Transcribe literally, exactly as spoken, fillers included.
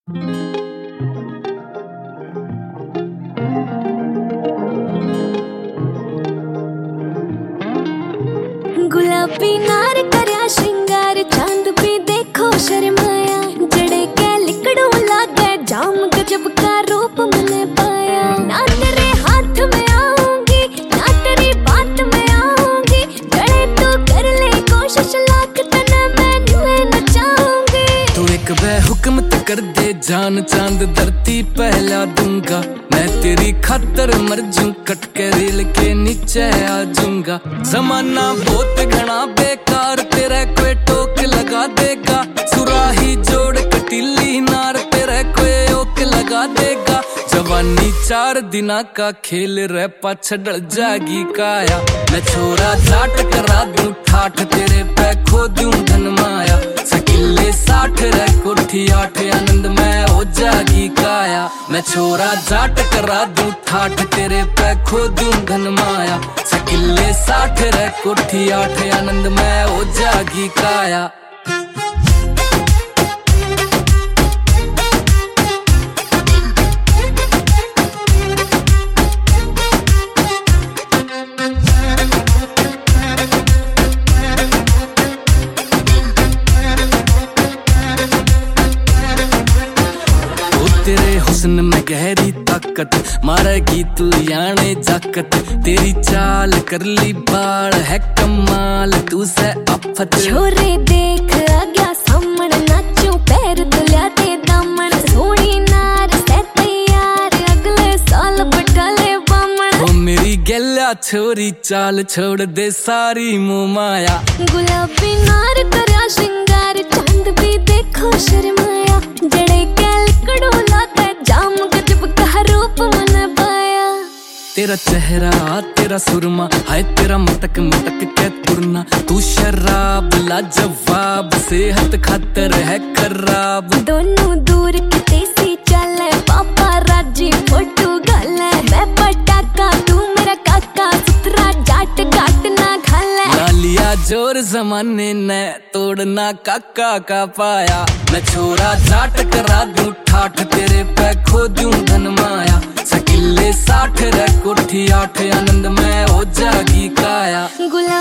गुलाबी नार करया श्रृंगार चांद भी देखो शर्माया जड़े के लिकड़ों लागे जाम गजब का रूप मैंने पाया। ना तेरे हाथ में आऊंगी ना तेरी बात में आऊंगी जड़े तू कर ले कोशिश लाख तना मैं नुए नचाऊंगी। तू एक बेहुक्म ते कर दे जान चांद धरती पहला दूंगा मैं तेरी खातर मर जूं कट के रेल के नीचे आ जाऊंगा। जमाना बहुत घना बेकार तेरे कोई टोक लगा देगा सुराही जोड़ कटीली नार तेरे कोई ओक लगा देगा। जवानी चार दिना का खेल रे पाछ डल जागी काया मैं छोरा जाट करा दूं ठाठ तेरे पे खो दूं धन माया। सकिले साठ रे कोठी आठ आनंद में हो जागी काया मैं छोरा जाट करा दूं ठाठ तेरे पे खो दूं धन माया। सकिले साठ रे कोठी आठ आनंद में हो जागी काया। तेरे हुस्न में गहरी ताकत मारेगी तू याने जाकत तेरी चाल कर ली बाल है कमाल तू से आफत। छोरे देख आ गया सामने नाचू पैर तुलिया ते दामन सोनी नार से तैयार अगले साल बटाले बामण। ओ मेरी गैला छोरी चाल छोड़ दे सारी मोह माया। गुलाबी नार करया श्रृंगार चांद भी देखो शर्माया जड़े के लिकड़ों लागे जाम गजब का रूप मैंने पाया। तेरा चेहरा तेरा सुरमा हाय तेरा मटक मटक के तुरना तू शराब लाजवाब सेहत खातर है खराब। दोनों दूर किते सी चले पापा राजी फोटो गले मैं पटाका तू मेरा काका सुथरा जाट गाट ना घाले। लालिया जोर जमाने ने तोड़ना काका का पाया मैं छोरा जाट करा दूं ठाठ तेरे पे खो दूं धन माया। सकिले साठ रे कोठी आठ आनंद में हो जागी काया।